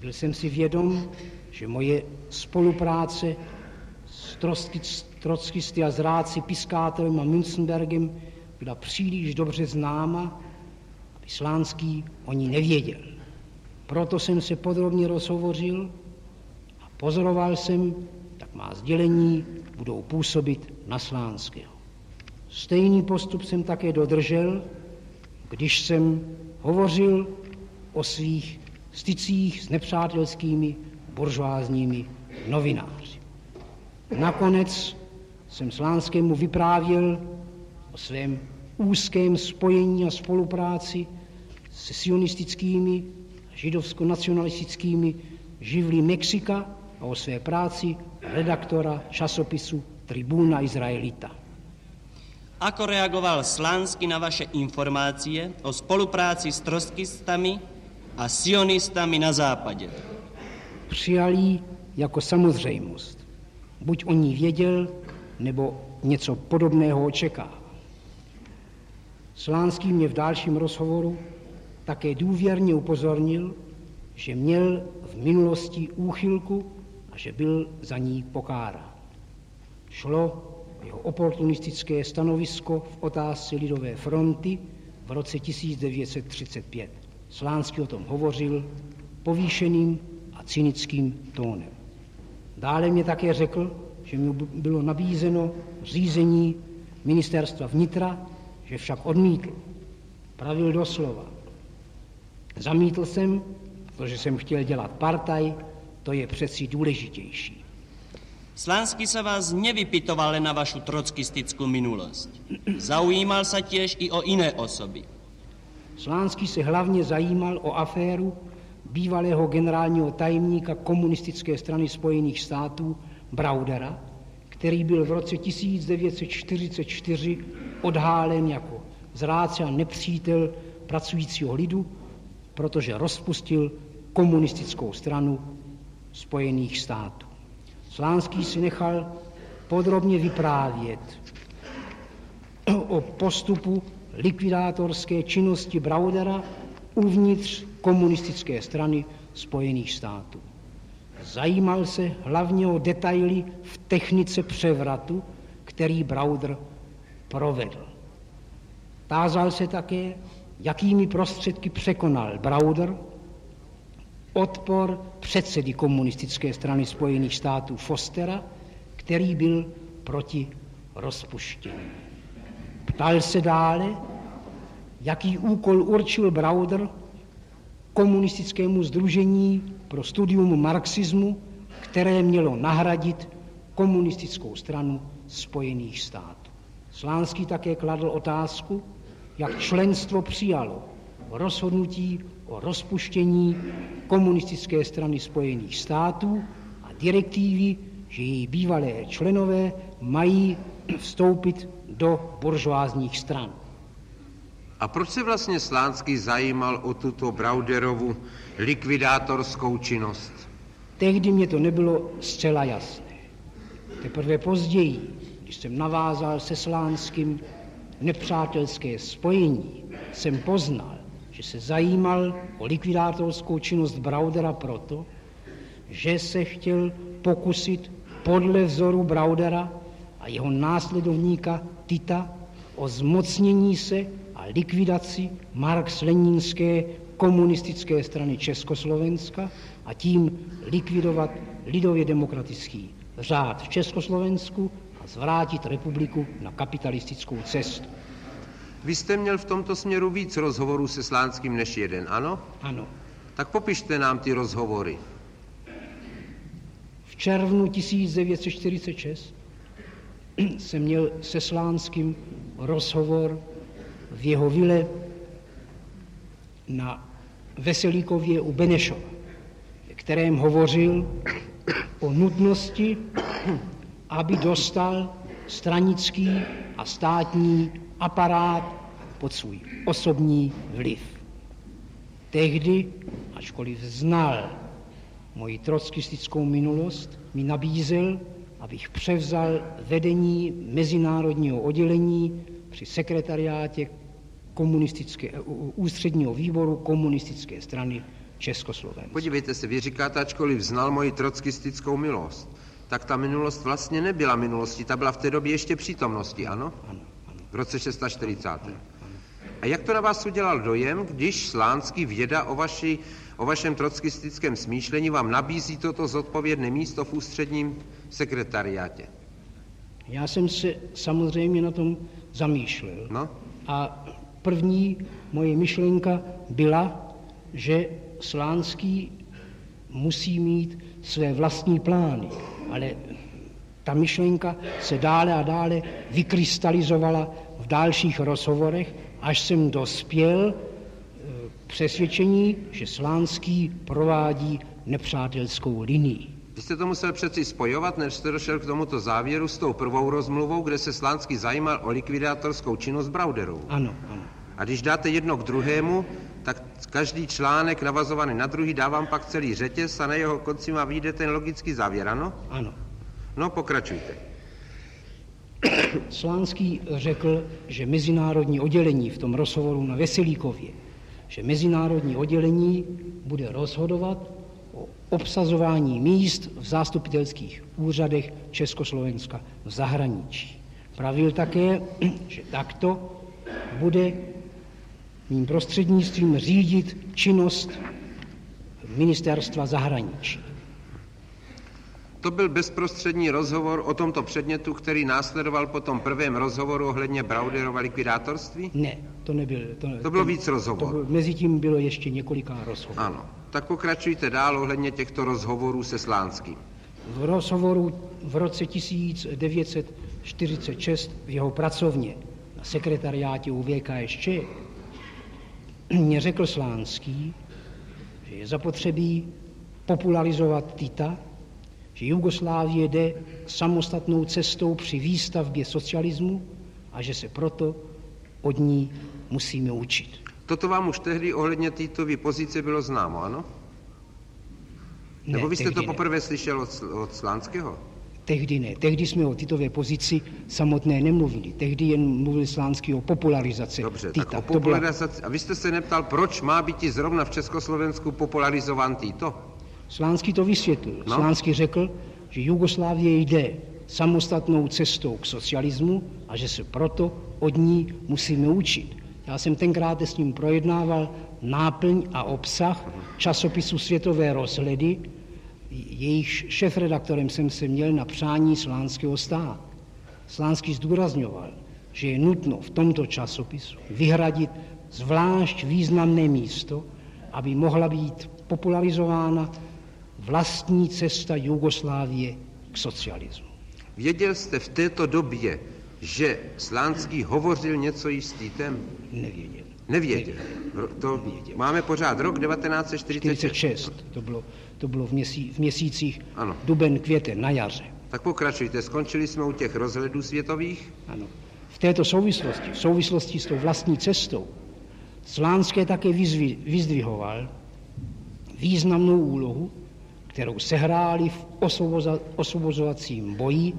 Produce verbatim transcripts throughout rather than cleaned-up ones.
Byl jsem si vědom, že moje spolupráce s trockisty a zrádci Piskátelem a Münzenbergem byla příliš dobře známa, aby Slánský o ní nevěděl. Proto jsem se podrobně rozhovořil a pozoroval jsem, jak má sdělení budou působit na Slánského. Stejný postup jsem také dodržel, když jsem hovořil o svých stycích s nepřátelskými buržoázními novináři. Nakonec jsem Slánskému vyprávěl o svém úzkém spojení a spolupráci se sionistickými a židovsko-nacionalistickými živly Mexika a o své práci redaktora časopisu Tribuna Izraelita. Ako reagoval Slánský na vaše informácie o spolupráci s trockistami a sionistami na západě? Přijal ji jako samozřejmost. Buď o ní věděl, nebo něco podobného očekával. Slánský mě v dalším rozhovoru také důvěrně upozornil, že měl v minulosti úchylku a že byl za ní pokárán. Šlo jeho oportunistické stanovisko v otázce Lidové fronty v roce tisíc devět set třicet pět. Slánský o tom hovořil povýšeným a cynickým tónem. Dále mě také řekl, že mu bylo nabízeno řízení ministerstva vnitra, že však odmítl. Pravil doslova. Zamítl jsem, protože jsem chtěl dělat partaj, to je přeci důležitější. Slánský sa vás nevypytoval len na vašu trockistickú minulosť. Zaujímal sa tiež i o iné osoby. Slánský se hlavně zajímal o aféru bývalého generálního tajemníka komunistické strany Spojených států Braudera, který byl v roce tisíc devět set čtyřicet čtyři odhálen jako zrádce a nepřítel pracujícího lidu, protože rozpustil komunistickou stranu Spojených států. Slánský si nechal podrobně vyprávět o postupu likvidátorské činnosti Braudera uvnitř komunistické strany Spojených států. Zajímal se hlavně o detaily v technice převratu, který Brauder provedl. Tázal se také, jakými prostředky překonal Brauder odpor předsedy komunistické strany Spojených států Fostera, který byl proti rozpuštění. Ptal se dále, jaký úkol určil Brauder komunistickému sdružení pro studium marxismu, které mělo nahradit komunistickou stranu Spojených států. Slánský také kladl otázku, jak členstvo přijalo rozhodnutí o rozpuštění komunistické strany Spojených států a direktivy, že její bývalé členové mají vstoupit do buržoázních stran. A proč se vlastně Slánský zajímal o tuto Brauderovu likvidátorskou činnost? Tehdy mě to nebylo zcela jasné. Teprve později, když jsem navázal se Slánským nepřátelské spojení, jsem poznal, že se zajímal o likvidátorskou činnost Braudera proto, že se chtěl pokusit podle vzoru Braudera a jeho následovníka Tita o zmocnění se a likvidaci marx-leninské komunistické strany Československa a tím likvidovat lidově demokratický řád v Československu a zvrátit republiku na kapitalistickou cestu. Vy jste měl v tomto směru víc rozhovorů se Slánským než jeden, ano? Ano. Tak popište nám ty rozhovory. V červnu tisíc devět set čtyřicet šest jsem měl se Slánským rozhovor v jeho vile na Veselíkově u Benešova, v kterém hovořil o nutnosti, aby dostal stranický a státní aparát pod svůj osobní vliv. Tehdy, ačkoliv znal moji trockistickou minulost, mi nabízel, abych převzal vedení mezinárodního oddělení při sekretariátě komunistické, ústředního výboru komunistické strany Československa. Podívejte se, vy říkáte, ačkoliv znal moji trockistickou milost, tak ta minulost vlastně nebyla minulostí, ta byla v té době ještě přítomností, ano? Ano, ano. V roce čtyřicátém šestém. Ano, ano. A jak to na vás udělal dojem, když Slánský věda o, vaši, o vašem trockistickém smýšlení vám nabízí toto zodpovědné místo v ústředním sekretariátě? Já jsem se samozřejmě na tom zamýšlel. No? A první moje myšlenka byla, že Slánský musí mít své vlastní plány, ale ta myšlenka se dále a dále vykrystalizovala v dalších rozhovorech, až jsem dospěl k přesvědčení, že Slánský provádí nepřátelskou linii. Vy jste to musel přeci spojovat, než jste došel k tomuto závěru s tou prvou rozmluvou, kde se Slánský zajímal o likvidátorskou činnost Brauderovou. Ano, ano. A když dáte jedno k druhému, tak každý článek navazovaný na druhý dávám pak celý řetěz a na jeho konci má vyjde ten logický závěr, ano? Ano. No, pokračujte. Slánský řekl, že mezinárodní oddělení v tom rozhovoru na Veselíkově, že mezinárodní oddělení bude rozhodovat o obsazování míst v zástupitelských úřadech Československa v zahraničí. Pravil také, že takto bude mým prostřednictvím řídit činnost ministerstva zahraničí. To byl bezprostřední rozhovor o tomto předmětu, který následoval po tom prvém rozhovoru ohledně Brauderova likvidátorství? Ne, to nebyl. To, to bylo víc rozhovorů. Mezitím bylo ještě několika rozhovorů. Ano, tak pokračujte dál ohledně těchto rozhovorů se Slánským. V rozhovoru v roce tisíc devět set čtyřicet šest v jeho pracovně na sekretariátě u V K S Č mě řekl Slánský, že je zapotřebí popularizovat Tita, že Jugoslávie jde samostatnou cestou při výstavbě socialismu a že se proto od ní musíme učit. Toto vám už tehdy ohledně Titovy pozice bylo známo, ano? Ne, Nebo vy jste to ne. poprvé slyšel od, od Slánského? Tehdy ne. Tehdy jsme o Titové pozici samotné nemluvili. Tehdy jen mluvil Slánský o popularizaci Dobře, Tita. tak o popularizaci. Byla... A vy jste se neptal, proč má být zrovna v Československu popularizován Tito? Slánský to vysvětlil. No? Slánský řekl, že Jugoslávie jde samostatnou cestou k socialismu a že se proto od ní musíme učit. Já jsem tenkrát s ním projednával náplň a obsah časopisu Světové rozhledy, jejich šéfredaktorem jsem se měl na přání Slánského stát. Slánský zdůrazňoval, že je nutno v tomto časopisu vyhradit zvlášť významné místo, aby mohla být popularizována vlastní cesta Jugoslávie k socialismu. Věděl jste v této době, že Slánský hovořil něco již s Titem? Nevěděl. Nevěděl. To Nevěděl. Máme pořád rok devatenáct set čtyřicet šest. To bylo, to bylo v, měsí, v měsících ano. duben, květen, na jaře. Tak pokračujte, skončili jsme u těch rozhledů světových? Ano. V této souvislosti, v souvislosti s tou vlastní cestou, Slánské také vyzvi, vyzdvihoval významnou úlohu, kterou sehráli v osvoboza, osvobozovacím boji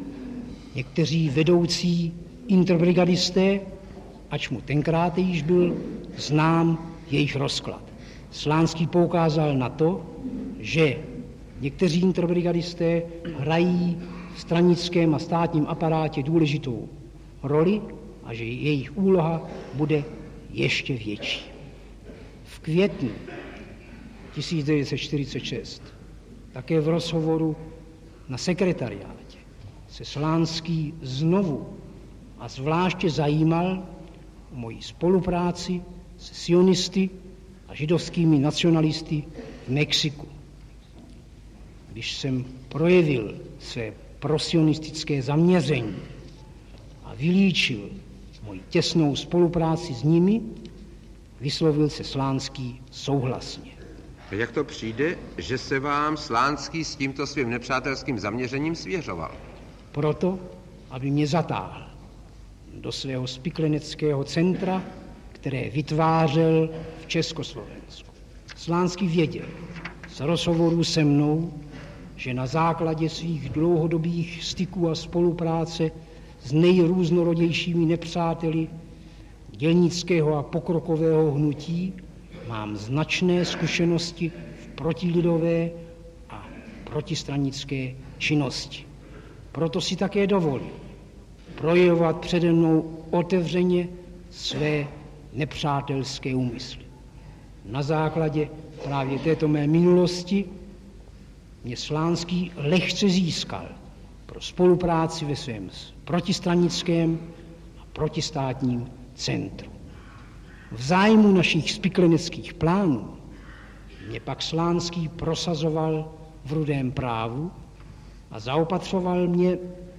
někteří vedoucí interbrigadisté, ač mu tenkrát již byl znám jejich rozklad. Slánský poukázal na to, že někteří interbrigadisté hrají v stranickém a státním aparátě důležitou roli a že jejich úloha bude ještě větší. V květnu tisíc devět set čtyřicet šest také v rozhovoru na sekretariátě se Slánský znovu a zvláště zajímal o moji spolupráci se sionisty a židovskými nacionalisty v Mexiku. Když jsem projevil své prosionistické zaměření a vylíčil moji těsnou spolupráci s nimi, vyslovil se Slánský souhlasně. A jak to přijde, že se vám Slánský s tímto svým nepřátelským zaměřením svěřoval? Proto, aby mě zatáhl do svého spikleneckého centra, které vytvářel v Československu. Slánský věděl z rozhovorů se mnou, že na základě svých dlouhodobých styků a spolupráce s nejrůznorodějšími nepřáteli dělnického a pokrokového hnutí mám značné zkušenosti v protilidové a protistranické činnosti. Proto si také dovolím projevovat přede mnou otevřeně své nepřátelské úmysly. Na základě právě této mé minulosti mě Slánský lehce získal pro spolupráci ve svém protistranickém a protistátním centru. V zájmu našich spikleneckých plánů mě pak Slánský prosazoval v Rudém právu a zaopatřoval mě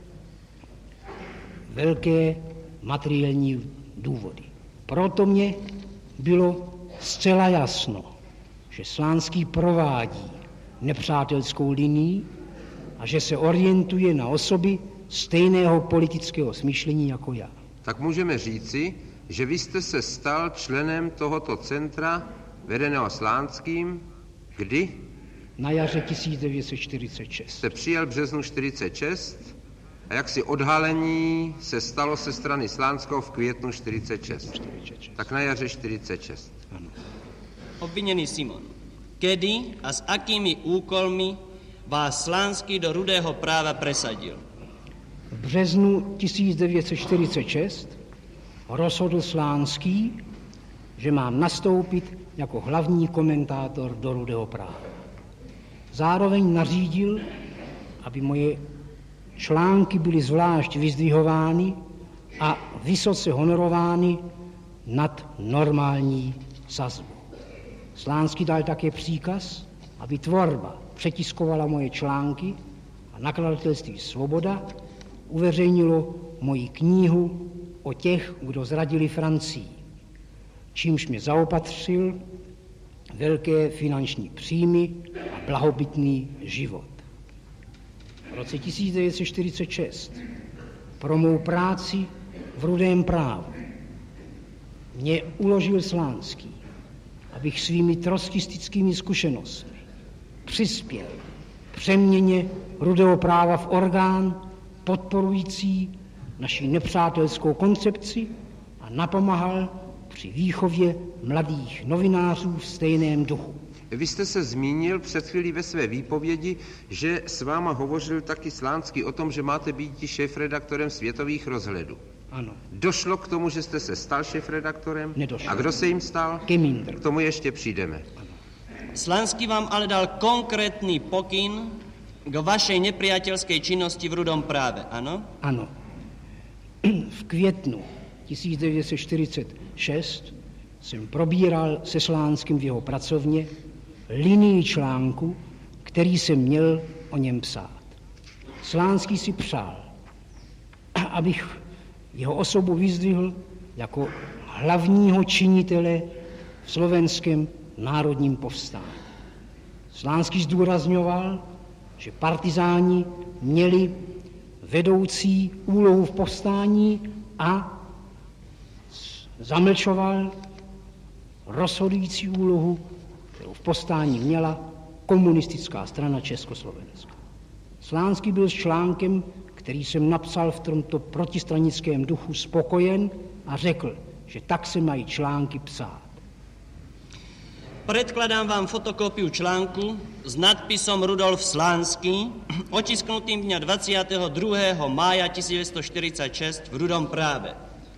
velké materiální důvody. Proto mě bylo zcela jasno, že Slánský provádí nepřátelskou linii a že se orientuje na osoby stejného politického smýšlení jako já. Tak můžeme říci, že vy jste se stal členem tohoto centra vedeného Slánským, kdy? Na jaře tisíc devět set čtyřicet šest. Jste přijel v březnu čtyřicet šest a jaksi odhalení se stalo se strany Slánského v květnu čtyřicet šest. čtyřicet šest. Tak na jaře čtyřicet šest. Ano. Obvinený Simon, kedy a s akými úkolmi vás Slánský do Rudého práva presadil? V březnu tisíc devět set čtyřicet šest rozhodl Slánský, že mám nastoupit jako hlavní komentátor do Rudého práva. Zároveň nařídil, aby moje články byly zvlášť vyzdvihovány a vysoce honorovány nad normální sazbu. Slánský dal také příkaz, aby tvorba přetiskovala moje články a nakladatelství Svoboda uveřejnilo moji knihu o těch, kdo zradili Francii, čímž mě zaopatřil velké finanční příjmy a blahobytný život. V roce tisíc devět set čtyřicet šest pro mou práci v Rudém právu mě uložil Slánský, abych svými trotskistickými zkušenostmi přispěl přeměně Rudého práva v orgán podporující naši nepřátelskou koncepci a napomáhal při výchově mladých novinářů v stejném duchu. Vy jste se zmínil před chvílí ve své výpovědi, že s váma hovořil taky Slánský o tom, že máte být šéfredaktorem Světových rozhledů. Ano. Došlo k tomu, že jste se stal šéfredaktorem? Nedošlo. A kdo se jim stal? Gemindr. K tomu ještě přijdeme. Ano. Slánský vám ale dal konkrétní pokyn k vašej nepriateľskej činnosti v Rudom práve, ano? Ano. V květnu tisíc devět set čtyřicet šest jsem probíral se Slánským v jeho pracovně linii článku, který jsem měl o něm psát. Slánský si přál, abych jeho osobu vyzdvihl jako hlavního činitele v slovenském národním povstání. Slánský zdůrazňoval, že partizáni měli vedoucí úlohu v povstání a zamlčoval rozhodující úlohu, kterou v povstání měla komunistická strana Československa. Slánský byl s článkem, který jsem napsal v tomto protistranickém duchu, spokojen a řekl, že tak se mají články psát. Predkladám vám fotokópiu článku s nadpisom Rudolf Slánský, otisknutým dňa dvadsiateho druhého mája tisíc deväťsto štyridsaťšesť v Rudom práve.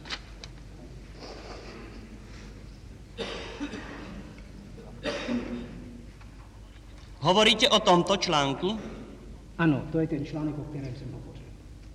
Hovoríte o tomto článku? Ano, to je ten článek, o kterém jsem hovořil.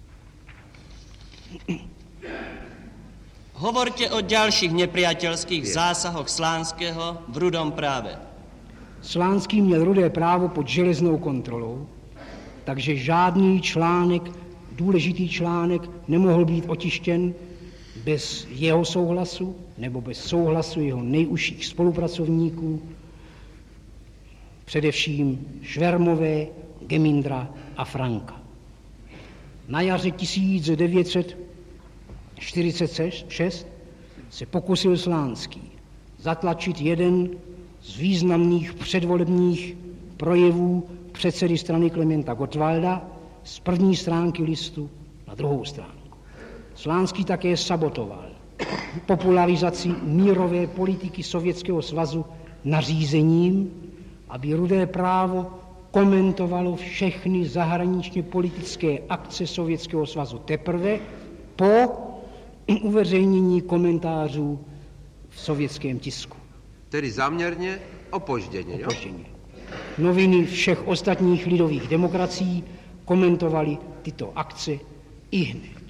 Hovorte o ďalších nepriateľských zásahoch Slánského v Rudom práve. Slánský měl Rudé právo pod železnou kontrolou, takže žádný článek, důležitý článek nemohl být otištěn bez jeho souhlasu nebo bez souhlasu jeho nejužších spolupracovníků, především Švermové, Gemindra a Franka. Na jaře tisíc devět set čtyřicet šest se pokusil Slánský zatlačit jeden z významných předvolebních projevů předsedy strany Klementa Gottwalda z první stránky listu na druhou stránku. Slánský také sabotoval popularizaci mírové politiky Sovětského svazu nařízením, aby Rudé právo komentovalo všechny zahraničně politické akce Sovětského svazu teprve po uveřejnění komentářů v sovětském tisku. Tedy záměrně opožděně, jo? Opožděně. Noviny všech ostatních lidových demokracií komentovaly tyto akce ihned.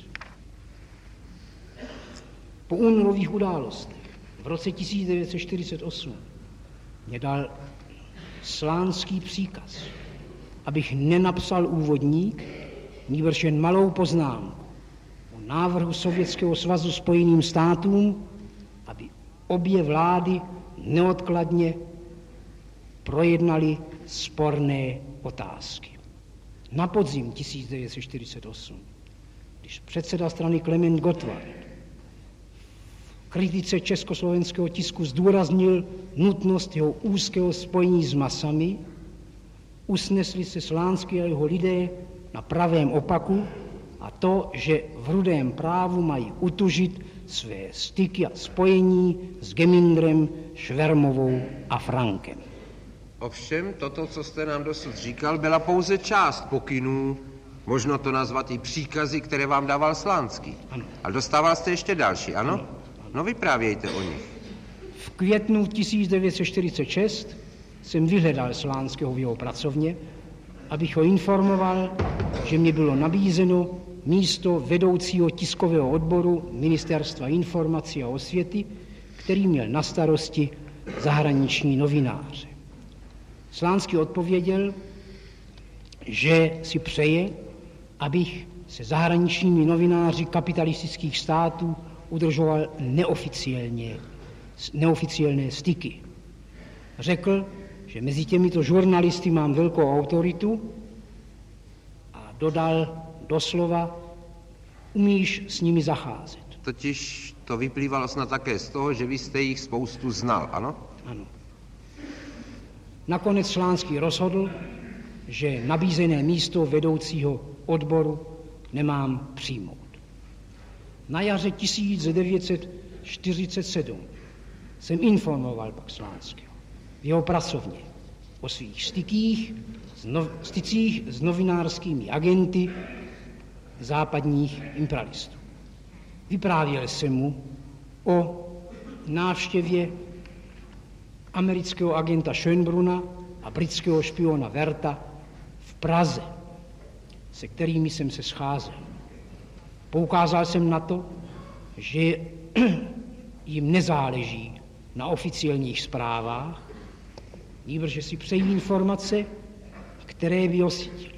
Po únorových událostech v roce tisíc devět set čtyřicet osm mě dal Slánský příkaz, abych nenapsal úvodník, nýbrž jen malou poznámku o návrhu Sovětského svazu Spojeným státům, aby obě vlády neodkladně projednali sporné otázky. Na podzim tisíc devět set čtyřicet osm, když předseda strany Klement Gottwald v kritice československého tisku zdůraznil nutnost jeho úzkého spojení s masami, usnesli se Slánský a jeho lidé na pravém opaku, a to, že v Rudém právu mají utužit své styky a spojení s Gemindrem, Švermovou a Frankem. Ovšem, toto, co jste nám dosud říkal, byla pouze část pokynů, možno to nazvat i příkazy, které vám dával Slánský. Ano. Ale dostával jste ještě další, ano? Ano. No vyprávějte o nich. V květnu tisíc devět set čtyřicet šest jsem vyhledal Slánského v jeho pracovně, abych ho informoval, že mě bylo nabízeno místo vedoucího tiskového odboru Ministerstva informací a osvěty, který měl na starosti zahraniční novináře. Slánský odpověděl, že si přeje, abych se zahraničními novináři kapitalistických států udržoval neoficiálně, neoficiálné styky. Řekl, že mezi těmito žurnalisty mám velkou autoritu a dodal doslova, umíš s nimi zacházet. Totiž to vyplývalo snad také z toho, že vy jste jich spoustu znal, ano? Ano. Nakonec Slánský rozhodl, že nabízené místo vedoucího odboru nemám přijmout. Na jaře tisíc devět set čtyřicet sedm jsem informoval pak Slánského v jeho pracovně o svých stykích, no, stycích s novinářskými agenty západních imperialistů. Vyprávěl jsem mu o návštěvě amerického agenta Schönbrunna a britského špiona Werta v Praze, se kterými jsem se scházel. Poukázal jsem na to, že jim nezáleží na oficiálních zprávách, nýbrž že si přejí informace, které by osvětily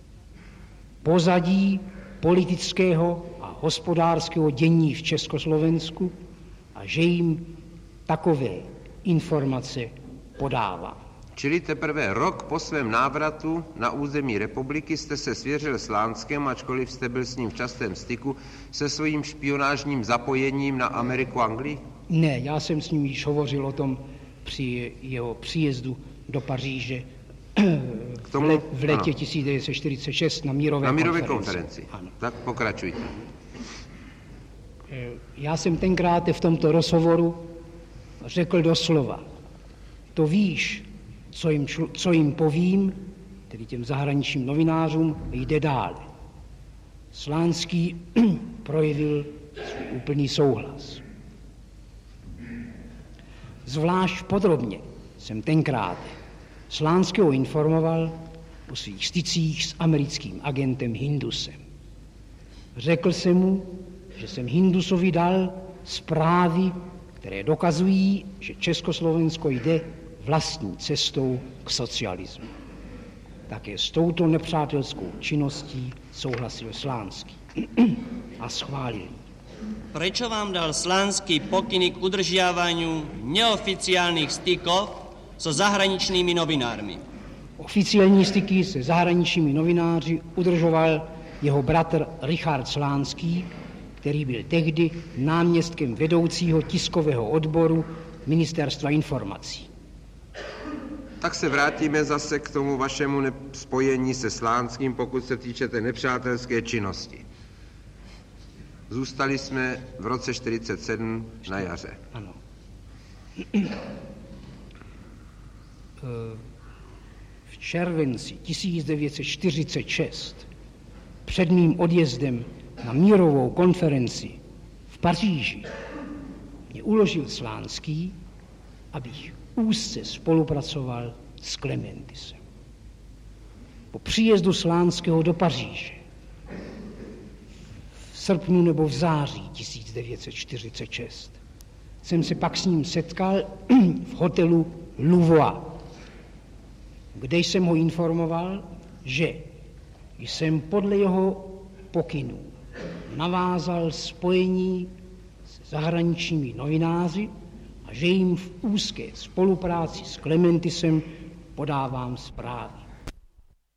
pozadí politického a hospodářského dění v Československu a že jim takové informace podává. Čili teprve rok po svém návratu na území republiky jste se svěřil Slánskému, ačkoliv jste byl s ním v častém styku, se svým špionážním zapojením na Ameriku a Anglii? Ne, já jsem s ním již hovořil o tom při jeho příjezdu do Paříže K tomu, v, let, v letě ano. tisíc devět set čtyřicet šest na mírové, na mírové konferenci. konferenci. Ano. Tak pokračujte. Já jsem tenkrát v tomto rozhovoru řekl doslova, to víš, co jim, co jim povím, tedy těm zahraničním novinářům, jde dále. Slánský projevil svůj úplný souhlas. Zvlášť podrobně jsem tenkrát Slánského informoval o svých stycích s americkým agentem Hindusem. Řekl jsem mu, že jsem Hindusovi dal zprávy, které dokazují, že Československo jde vlastní cestou k socialismu. Také s touto nepřátelskou činností souhlasil Slánský a schválil. Prečo vám dal Slánský pokyny k udržiavaniu neoficiálnych stykov so zahraničnými novinármi? Oficiální styky se zahraničními novináři udržoval jeho bratr Richard Slánský, který byl tehdy náměstkem vedoucího tiskového odboru Ministerstva informací. Tak se vrátíme zase k tomu vašemu spojení se Slánským, pokud se týče té nepřátelské činnosti. Zůstali jsme v roce čtyřicet sedm na jaře. Ano. v červenci tisíc devět set čtyřicet šest před mým odjezdem na mírovou konferenci v Paříži mě uložil Slánský, abych úzce spolupracoval s Klementisem. Po příjezdu Slánského do Paříže v srpnu nebo v září tisíc devět set čtyřicet šest jsem se pak s ním setkal v hotelu Louvois, kde jsem ho informoval, že jsem podle jeho pokynů navázal spojení s zahraničními novináři a že jim v úzké spolupráci s Klementisem podávám zprávy.